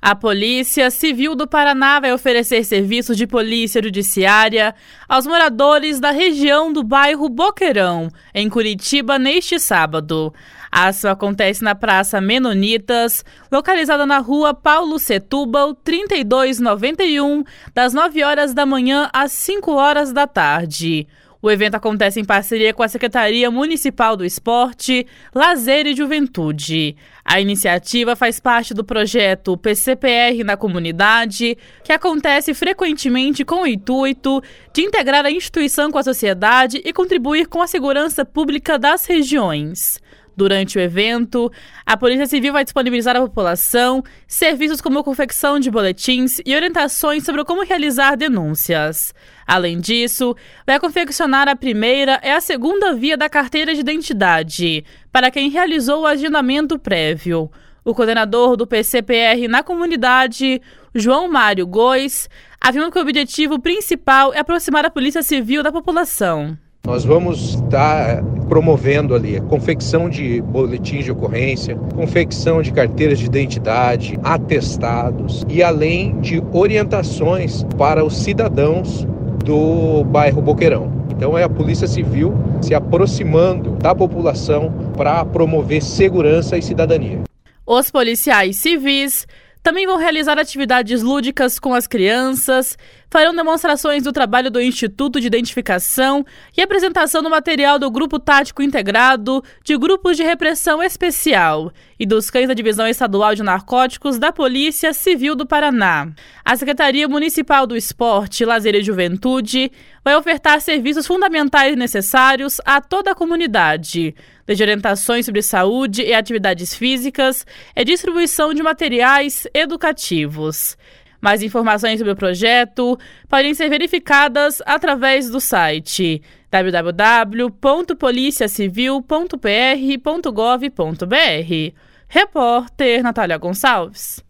A Polícia Civil do Paraná vai oferecer serviços de polícia judiciária aos moradores da região do bairro Boqueirão, em Curitiba, neste sábado. A ação acontece na Praça Menonitas, localizada na rua Paulo Setúbal, 3291, das 9 horas da manhã às 5 horas da tarde. O evento acontece em parceria com a Secretaria Municipal do Esporte, Lazer e Juventude. A iniciativa faz parte do projeto PCPR na comunidade, que acontece frequentemente com o intuito de integrar a instituição com a sociedade e contribuir com a segurança pública das regiões. Durante o evento, a Polícia Civil vai disponibilizar à população serviços como confecção de boletins e orientações sobre como realizar denúncias. Além disso, vai confeccionar a primeira e a segunda via da carteira de identidade, para quem realizou o agendamento prévio. O coordenador do PCPR na comunidade, João Mário Góes, afirma que o objetivo principal é aproximar a Polícia Civil da população. Nós vamos estar promovendo ali a confecção de boletins de ocorrência, confecção de carteiras de identidade, atestados e além de orientações para os cidadãos do bairro Boqueirão. Então é a Polícia Civil se aproximando da população para promover segurança e cidadania. Os policiais civis também vão realizar atividades lúdicas com as crianças, farão demonstrações do trabalho do Instituto de Identificação e apresentação do material do Grupo Tático Integrado de Grupos de Repressão Especial e dos cães da Divisão Estadual de Narcóticos da Polícia Civil do Paraná. A Secretaria Municipal do Esporte, Lazer e Juventude vai ofertar serviços fundamentais necessários a toda a comunidade, desde orientações sobre saúde e atividades físicas e distribuição de materiais educativos. Mais informações sobre o projeto podem ser verificadas através do site www.policiacivil.pr.gov.br. Repórter Natália Gonçalves.